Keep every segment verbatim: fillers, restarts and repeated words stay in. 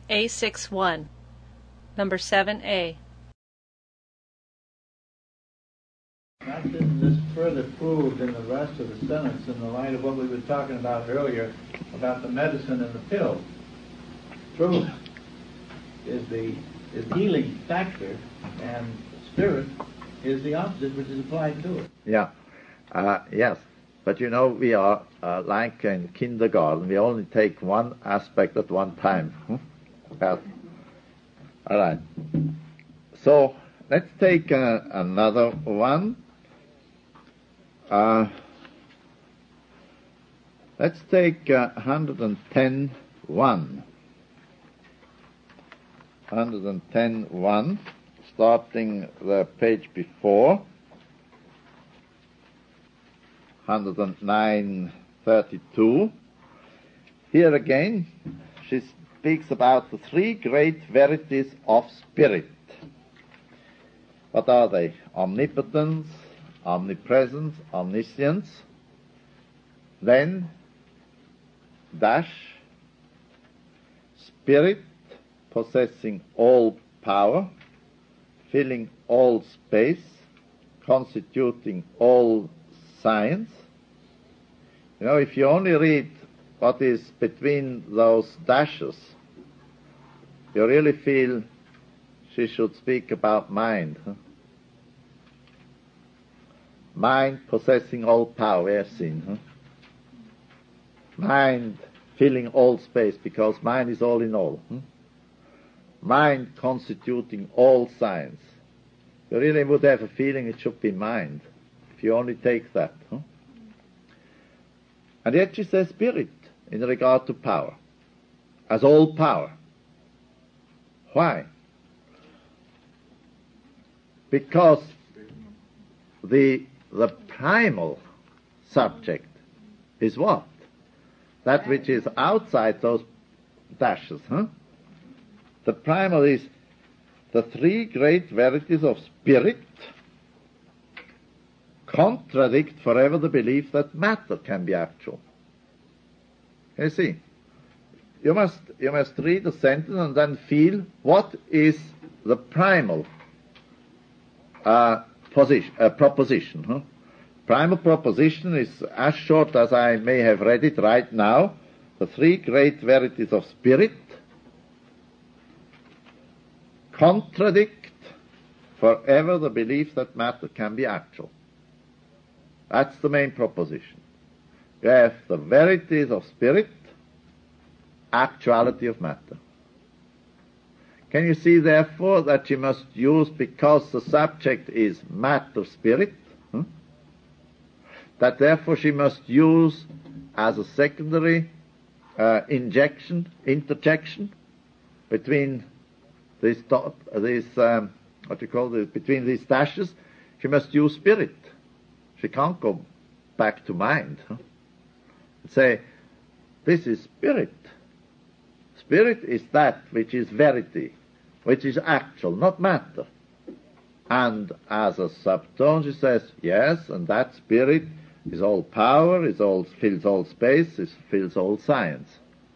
A six one. Number seven A. Not isn't this further proved in the rest of the sentence in the light of what we were talking about earlier about the medicine and the pill? Truth is the is the healing factor, and spirit is the opposite, which is applied to it. Yeah, uh, yes. But you know, we are uh, like in kindergarten. We only take one aspect at one time. Hmm? Yes. All right. So let's take uh, another one. Uh, let's take uh, one hundred ten one. one hundred ten one, starting the page before. one hundred nine thirty-two. Here again, she speaks about the three great verities of spirit. What are they? Omnipotence, omnipresence, omniscience. Then, dash, spirit, possessing all power, filling all space, constituting all science. You know, if you only read what is between those dashes, you really feel she should speak about mind. Huh? Mind possessing all power, we have seen. Huh? Mind filling all space, because mind is all in all. Huh? Mind constituting all science. You really would have a feeling it should be mind, if you only take that. Huh? And yet she says spirit in regard to power, as all power. Why? Because the the primal subject is what? That which is outside those dashes. Huh? The primal is the three great verities of spirit contradict forever the belief that matter can be actual. You see, you must you must read the sentence and then feel what is the primal uh, position, uh, proposition. Huh? Primal proposition is as short as I may have read it right now. The three great verities of spirit contradict forever the belief that matter can be actual. That's the main proposition. You have the verities of spirit, actuality of matter. Can you see, therefore, that she must use, because the subject is matter-spirit, hmm? that therefore she must use as a secondary uh, injection, interjection between these, these um, what you call this, between these dashes, she must use spirit. She can't go back to mind. Huh? Say, this is spirit. Spirit is that which is verity, which is actual, not matter. And as a subtone, she says, yes, and that spirit is all power, is all, fills all space, is, fills all science.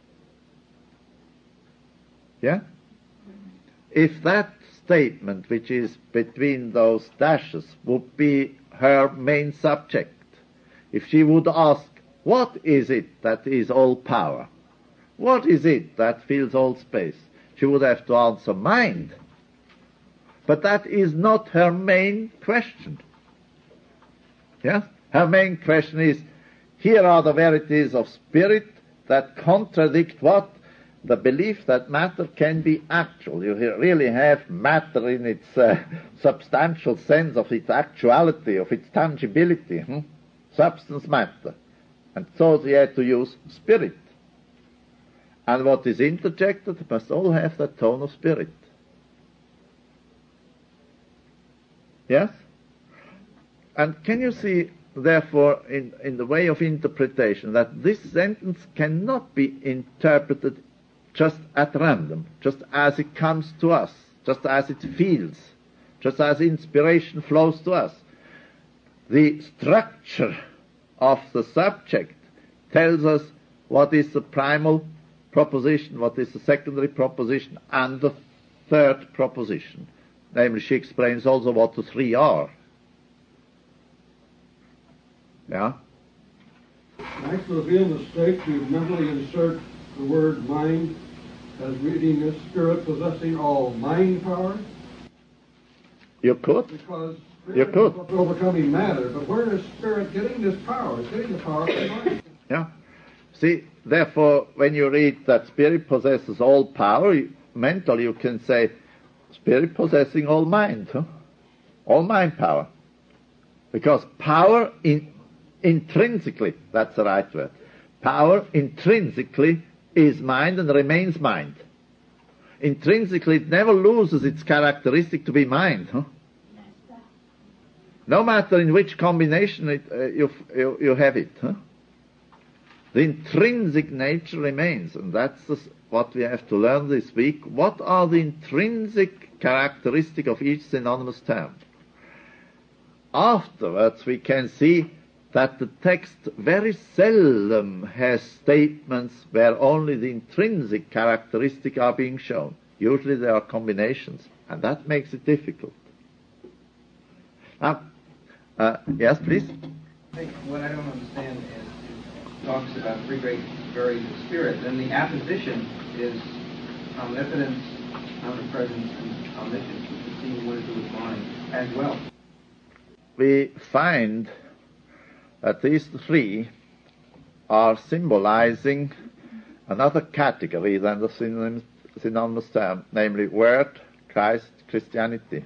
Yeah? If that statement, which is between those dashes, would be her main subject, if she would ask, what is it that is all power? What is it that fills all space? She would have to answer mind. But that is not her main question. Yes? Her main question is, here are the verities of spirit that contradict what? The belief that matter can be actual. You really have matter in its uh, substantial sense of its actuality, of its tangibility. Hmm? Substance matter. And so they had to use spirit. And what is interjected must all have that tone of spirit. Yes? And can you see, therefore, in, in the way of interpretation, that this sentence cannot be interpreted just at random, just as it comes to us, just as it feels, just as inspiration flows to us. The structure of the subject tells us what is the primal proposition, what is the secondary proposition, and the third proposition. Namely, she explains also what the three are. Yeah? Max would be a mistake to mentally insert the word mind as reading this spirit possessing all mind power. You could. Because You could. It's overcoming matter, but where is spirit getting this power? It's getting the power from mind. Yeah. See, therefore, when you read that spirit possesses all power, you, mentally you can say, spirit possessing all mind, huh? All mind power. Because power in, intrinsically, that's the right word, power intrinsically is mind and remains mind. Intrinsically it never loses its characteristic to be mind, huh? No matter in which combination it, uh, you, you, you have it, huh? The intrinsic nature remains, and that's the, what we have to learn this week. What are the intrinsic characteristics of each synonymous term? Afterwards, we can see that the text very seldom has statements where only the intrinsic characteristics are being shown. Usually there are combinations, and that makes it difficult. Now, uh, yes, please. I think what I don't understand is talks about three great varieties of spirit, then the apposition is omnipotence, omnipresence, and omniscience, which would seem what to do with mind as well. We find that these three are symbolizing another category than the synonymous, synonymous term, namely Word, Christ, Christianity.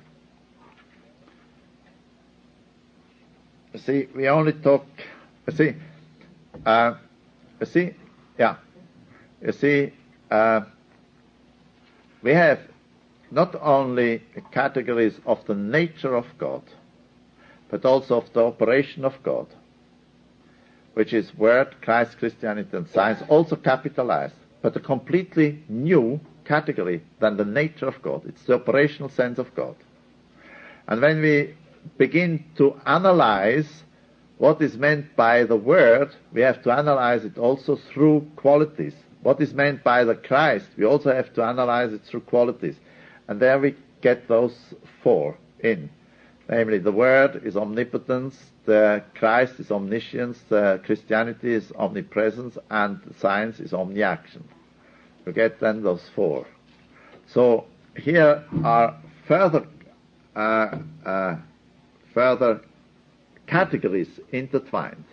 You see, we only talk, you see, Uh, you see, yeah, you see, uh, we have not only categories of the nature of God, but also of the operation of God, which is Word, Christ, Christianity, and Science, also capitalized, but a completely new category than the nature of God. It's the operational sense of God. And when we begin to analyze what is meant by the Word, we have to analyze it also through qualities. What is meant by the Christ, we also have to analyze it through qualities. And there we get those four in. Namely, the Word is omnipotence, the Christ is omniscience, the Christianity is omnipresence, and science is omniaction. You get then those four. So here are further, uh, uh, further categories intertwined.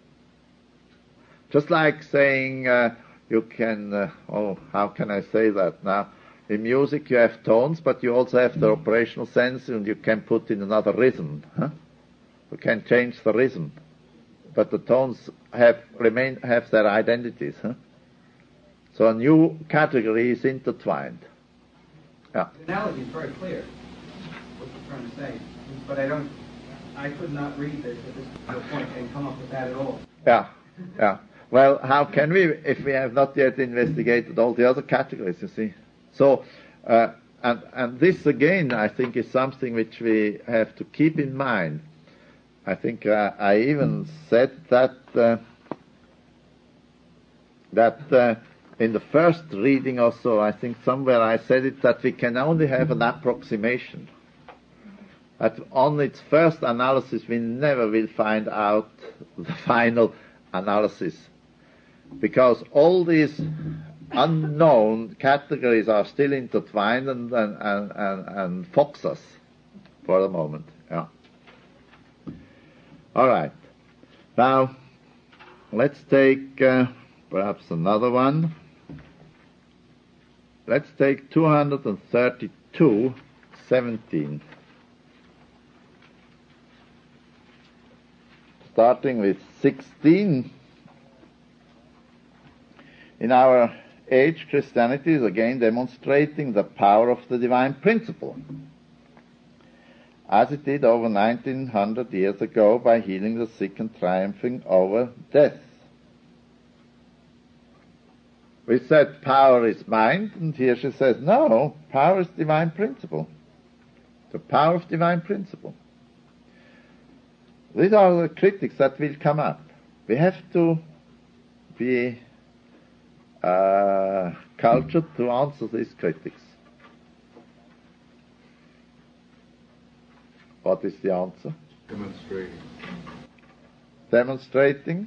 Just like saying, uh, you can, uh, oh, how can I say that now? In music you have tones, but you also have the operational sense, and you can put in another rhythm. Huh? You can change the rhythm, but the tones have remain have their identities. Huh? So a new category is intertwined. Yeah. The analogy is very clear, what you're trying to say, but I don't, I could not read this at this point and come up with that at all. Yeah, yeah. Well, how can we, if we have not yet investigated all the other categories, you see? So, uh, and, and this again, I think, is something which we have to keep in mind. I think uh, I even said that, uh, that uh, in the first reading or so, I think somewhere I said it, that we can only have an approximation. That on its first analysis, we never will find out the final analysis. Because all these unknown categories are still intertwined and, and, and, and, and fox us for the moment. Yeah. All right. Now, let's take uh, perhaps another one. Let's take two hundred thirty-two, seventeen. Starting with sixteen. In our age, Christianity is again demonstrating the power of the divine principle, as it did over nineteen hundred years ago by healing the sick and triumphing over death. We said power is mind, and here she says, no, power is divine principle. The power of divine principle. These are the critics that will come up. We have to be uh, culture to answer these critics? What is the answer? Demonstrating. Demonstrating.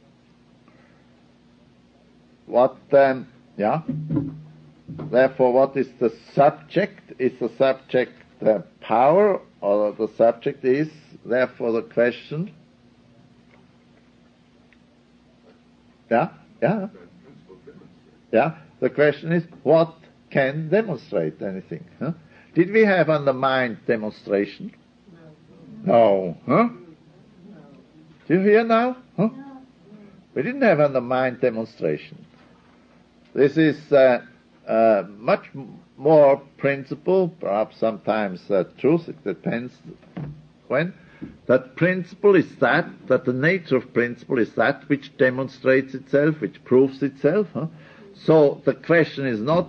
What, um, yeah? Therefore, what is the subject? Is the subject the power, or the subject is, therefore, the question? Yeah? Yeah? Yeah? The question is, what can demonstrate anything? Huh? Did we have on the mind demonstration? No. Huh? Do you hear now? Huh? We didn't have on the mind demonstration. This is uh, uh, much more principle, perhaps sometimes uh, truth, it depends when. That principle is that, that the nature of principle is that which demonstrates itself, which proves itself. Huh? So the question is not,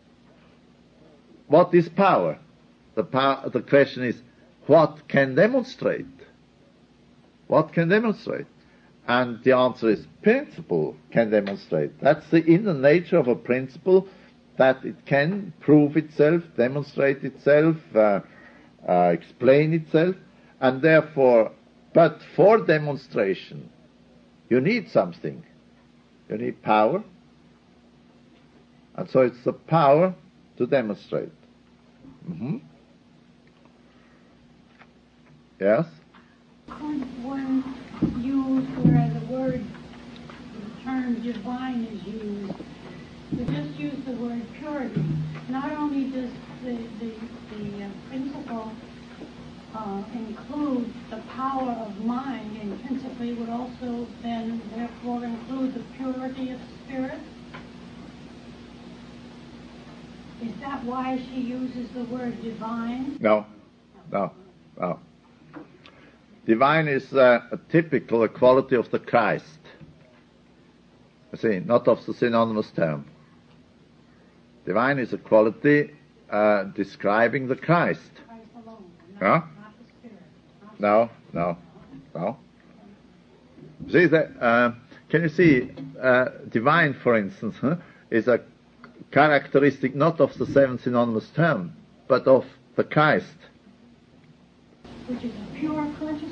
what is power? The, power, the question is, what can demonstrate? What can demonstrate? And the answer is, principle can demonstrate. That's the inner nature of a principle, that it can prove itself, demonstrate itself, uh, uh, explain itself, and therefore, but for demonstration, you need something. You need power. And so it's the power to demonstrate. Mm-hmm. Yes? Could one use where the word, the term divine is used, to just use the word purity? Not only does the, the, the uh, principle uh, include the power of mind, and principally would also then therefore include the purity of spirit? Is that why she uses the word divine? No, no, no. Divine is uh, a typical a quality of the Christ. You see, not of the synonymous term. Divine is a quality uh, describing the Christ. Christ alone, not, Huh? not the spirit. Not No, no, no. See that? Uh, can you see? Uh, divine, for instance, huh, is a characteristic not of the seven synonymous term, but of the Christ. which is a pure consciousness.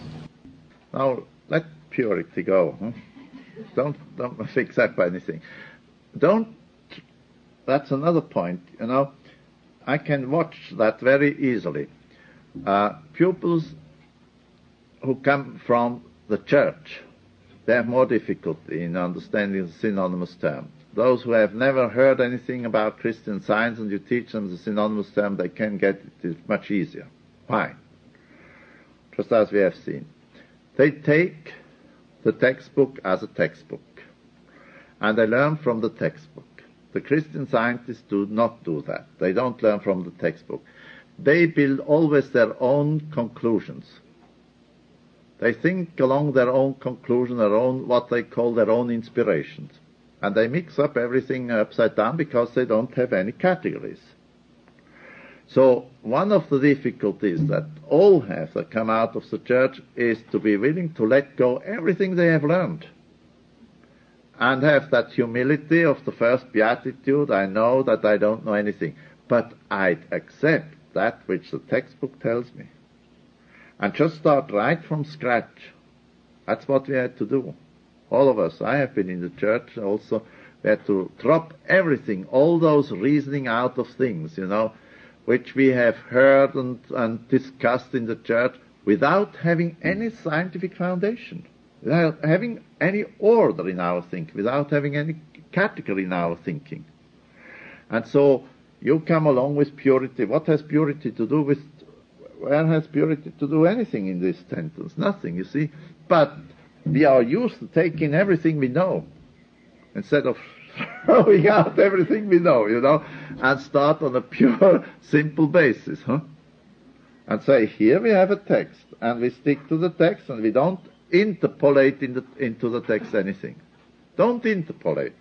Now let purity go. Huh? Don't don't fix up anything. Don't. That's another point. You know, I can watch that very easily. Uh, pupils who come from the church, they have more difficulty in understanding the synonymous term. Those who have never heard anything about Christian Science and you teach them the synonymous term, they can get it much easier. Why? Just as we have seen. They take the textbook as a textbook, and they learn from the textbook. The Christian Scientists do not do that. They don't learn from the textbook. They build always their own conclusions. They think along their own conclusion, their own, what they call their own inspirations. And they mix up everything upside down because they don't have any categories. So one of the difficulties that all have that come out of the church is to be willing to let go everything they have learned and have that humility of the first beatitude. I know that I don't know anything, but I accept that which the textbook tells me and just start right from scratch. That's what we had to do. All of us. I have been in the church also. We had to drop everything, all those reasoning out of things, you know, which we have heard and, and discussed in the church without having any scientific foundation, without having any order in our thinking, without having any category in our thinking. And so you come along with purity. What has purity to do with, where has purity to do anything in this sentence? Nothing, you see. But we are used to taking everything we know instead of throwing out everything we know, you know, and start on a pure, simple basis, huh? And say, here we have a text, and we stick to the text, and we don't interpolate in the, into the text anything. Don't interpolate.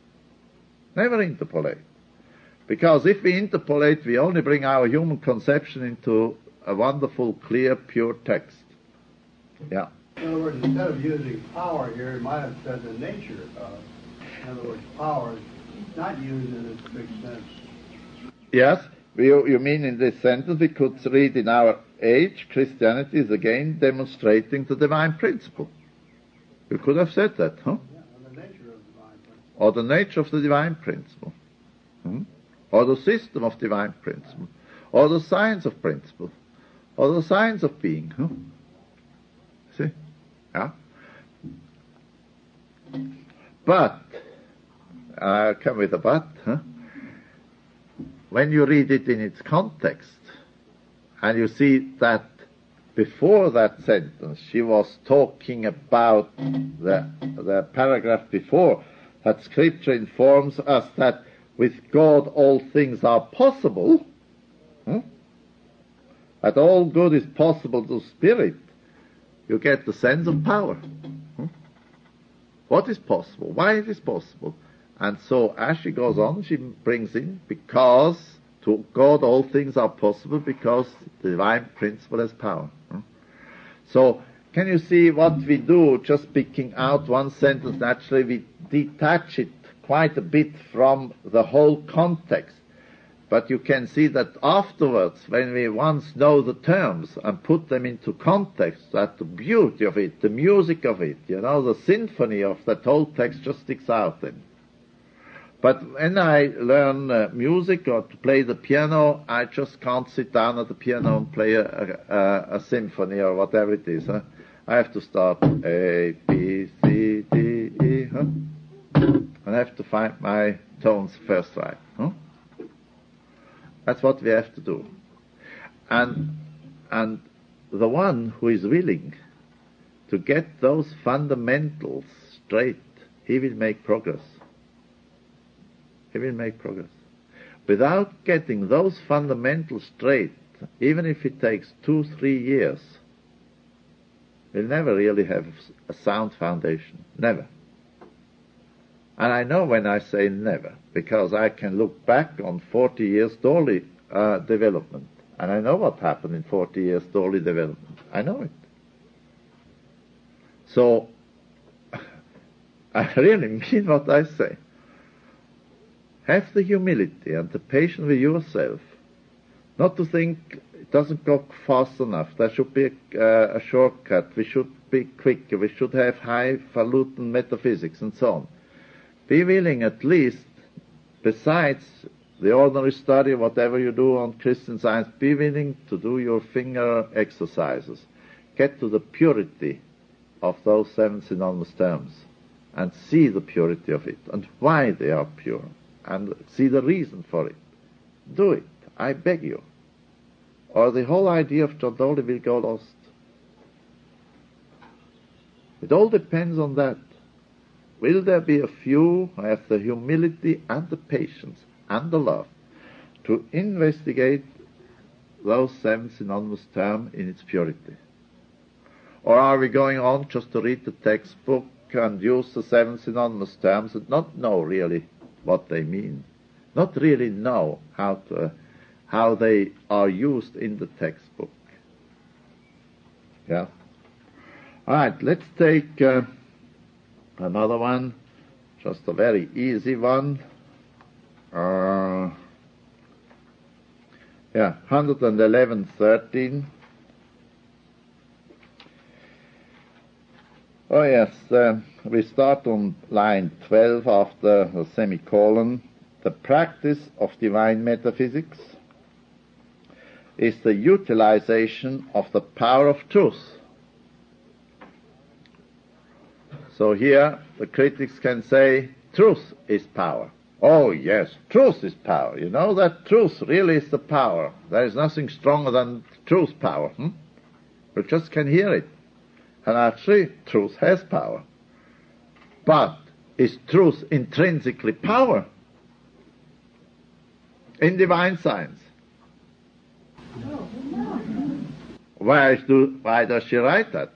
Never interpolate. Because if we interpolate, we only bring our human conception into a wonderful, clear, pure text. Yeah. In other words, instead of using power here, it might have said the nature of. In other words, power is not used in its big sense. Yes, you, you mean in this sentence we could read in our age, Christianity is again demonstrating the divine principle. You could have said that, huh? Yeah, and the nature of divine principle. Or the nature of the divine principle. Hmm? Or the system of divine principle. Or the science of principle. Or the science of being. Huh? See? Yeah? But, I'll come with a but, huh? When you read it in its context, and you see that before that sentence she was talking about the, the paragraph before, that Scripture informs us that with God all things are possible, hmm? that all good is possible to spirit, you get the sense of power. Hmm? What is possible? Why it is possible? And so as she goes on, she brings in, because to God all things are possible, because the divine principle has power. Hmm? So, can you see what we do, just picking out one sentence, naturally we detach it quite a bit from the whole context. But you can see that afterwards, when we once know the terms and put them into context, that the beauty of it, the music of it, you know, the symphony of that whole text just sticks out then. But when I learn uh, music or to play the piano, I just can't sit down at the piano and play a, a, a symphony or whatever it is. Huh? I have to start A, B, C, D, E, huh? And I have to find my tones first right. Huh? That's what we have to do. And, and the one who is willing to get those fundamentals straight, he will make progress. He will make progress. Without getting those fundamentals straight, even if it takes two, three years, we'll never really have a sound foundation. Never. And I know when I say never, because I can look back on forty years Dolly uh, development, and I know what happened in forty years Dolly development. I know it. So, I really mean what I say. Have the humility and the patience with yourself, not to think it doesn't go fast enough. There should be a, uh, a shortcut. We should be quicker. We should have highfalutin metaphysics and so on. Be willing at least, besides the ordinary study, whatever you do on Christian Science, be willing to do your finger exercises. Get to the purity of those seven synonymous terms and see the purity of it and why they are pure. And see the reason for it. Do it, I beg you. Or the whole idea of John Dolly will go lost. It all depends on that. Will there be a few who have the humility and the patience and the love to investigate those seven synonymous terms in its purity? Or are we going on just to read the textbook and use the seven synonymous terms and not know really what they mean, not really know how to, uh, how they are used in the textbook? Yeah. All right, let's take uh, another one, just a very easy one. Uh, yeah, one eleven thirteen. Oh yes, uh, we start on line twelve after the semicolon. The practice of divine metaphysics is the utilization of the power of truth. So here the critics can say truth is power. Oh yes, truth is power. You know that truth really is the power. There is nothing stronger than truth power. Hmm? We just can hear it. And actually, truth has power. But is truth intrinsically power? In divine science. Why, do, why does she write that?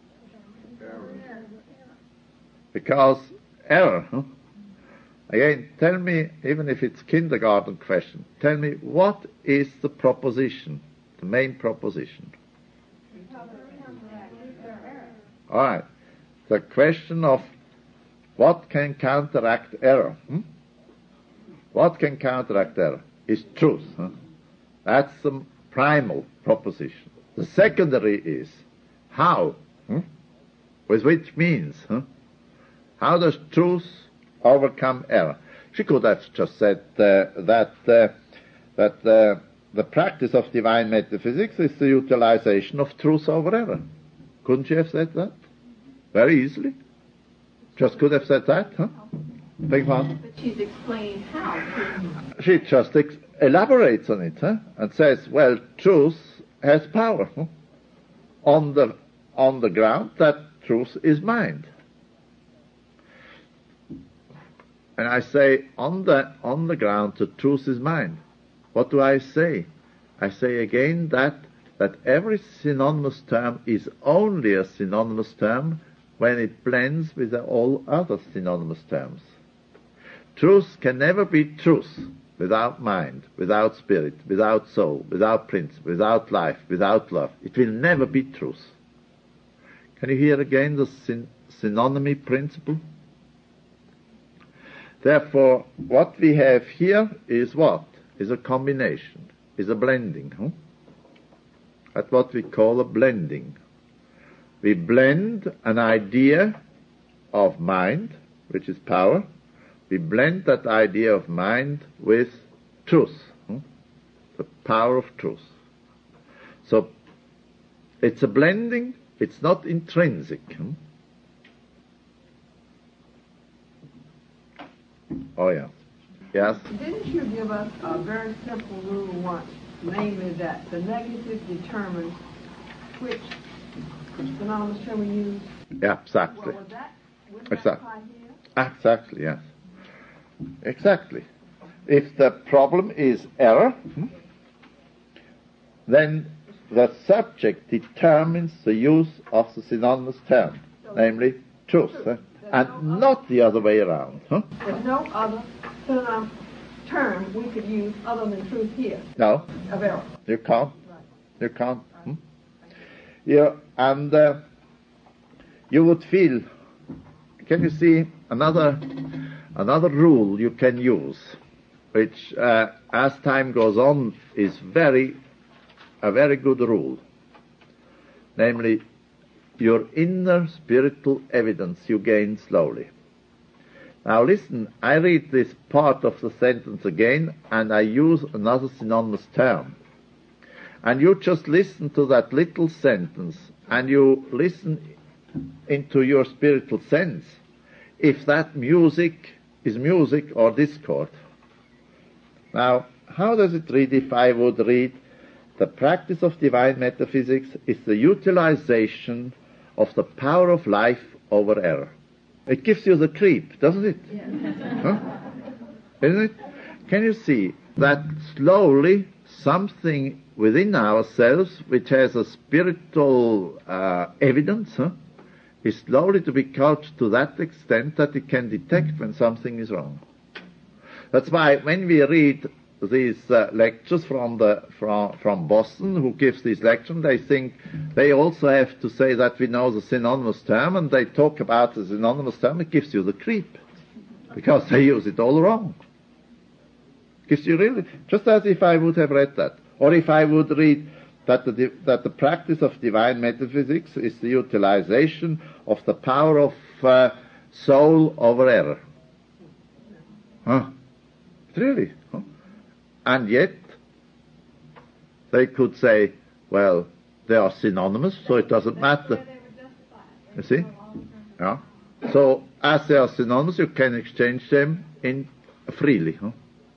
Because error. Huh? Again, tell me, even if it's kindergarten question, tell me what is the proposition, the main proposition? All right. The question of what can counteract error? Hmm? What can counteract error is truth. Huh? That's the primal proposition. The secondary is how, hmm? With which means. Huh? How does truth overcome error? She could have just said uh, that uh, that uh, the practice of divine metaphysics is the utilization of truth over error. Couldn't she have said that? Very easily. Just could have said that, huh? Beg pardon? But she's explaining how. She just ex- elaborates on it, huh? And says, well, truth has power, huh? on the on the ground that truth is mind. And I say, on the on the ground that truth is mind. What do I say? I say again that that every synonymous term is only a synonymous term when it blends with all other synonymous terms. Truth can never be truth without mind, without spirit, without soul, without principle, without life, without love. It will never be truth. Can you hear again the syn- synonymy principle? Therefore, what we have here is what? Is a combination, is a blending. Huh? That's what we call a blending. We blend an idea of mind, which is power. We blend that idea of mind with truth, huh? The power of truth. So, it's a blending, it's not intrinsic. Huh? Oh, yeah. Yes? Didn't you give us a very simple rule once, namely that the negative determines which synonymous term we use? Yeah, exactly. Well, was that, would that Exactly. apply here? Exactly, yes. Exactly. If the problem is error, hmm, then the subject determines the use of the synonymous term, namely truth, huh? And not the other way around. Huh? There's no other synonym term we could use other than truth here, No, of error. you can't. You can't. Hmm? Yeah, and uh, you would feel. Can you see another another rule you can use, which, uh, as time goes on, is very a very good rule. Namely, your inner spiritual evidence you gain slowly. Now listen, I read this part of the sentence again, and I use another synonymous term. And you just listen to that little sentence, and you listen into your spiritual sense, if that music is music or discord. Now, how does it read if I would read, the practice of divine metaphysics is the utilization of the power of life over error? It gives you the creep, doesn't it? Yeah. Huh? Isn't it? Can you see that slowly something within ourselves, which has a spiritual uh, evidence, huh, is slowly to be coached to that extent that it can detect when something is wrong. That's why when we read these uh, lectures from the from from Boston, who gives these lectures, they think they also have to say that we know the synonymous term, and they talk about the synonymous term. It gives you the creep, because they use it all wrong. It gives you really, just as if I would have read that, or if I would read that the that the practice of divine metaphysics is the utilization of the power of uh, soul over error. Huh? Really? Huh? And yet, they could say, well, they are synonymous, so it doesn't matter. You see? Yeah. So, as they are synonymous, you can exchange them in freely. Huh?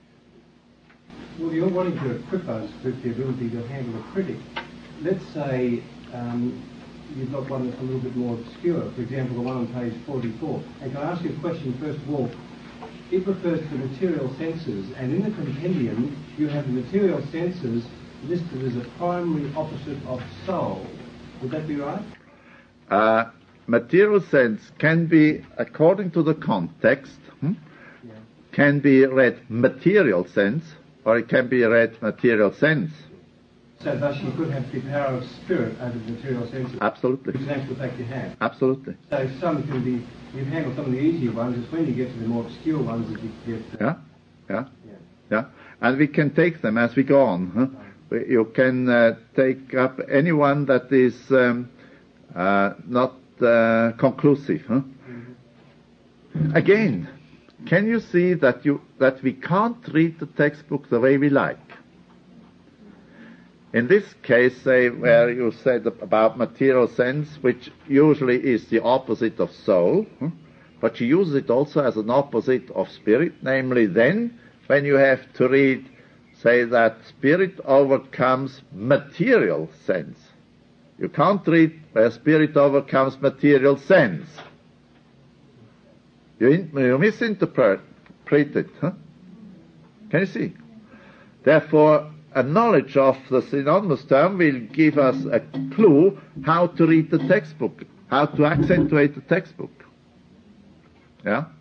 Well, you're wanting to equip us with the ability to handle a critic. Let's say um, you've got one that's a little bit more obscure, for example, the one on page forty-four. And can I ask you a question, first of all? It refers to the material senses, and in the compendium you have the material senses listed as a primary opposite of soul. Would that be right? Uh, material sense can be, according to the context, hmm, Yeah. can be read material sense, or it can be read material sense. So thus you could have the power of spirit over the material senses. Absolutely. Which is actually the fact you have. Absolutely. So some can be, you handle some of the easier ones, it's when you get to the more obscure ones that you get... Uh, yeah, yeah, yeah, yeah. And we can take them as we go on. Huh? You can uh, take up any one that is um, uh, not uh, conclusive. Huh? Mm-hmm. Again, can you see that you that we can't read the textbook the way we like? In this case, say, where you said about material sense, which usually is the opposite of soul, huh? But you use it also as an opposite of spirit, namely then when you have to read, say, that spirit overcomes material sense. You can't read where spirit overcomes material sense. You, in, you misinterpret it. Huh? Can you see? Therefore, a knowledge of the synonymous term will give us a clue how to read the textbook, how to accentuate the textbook. Yeah?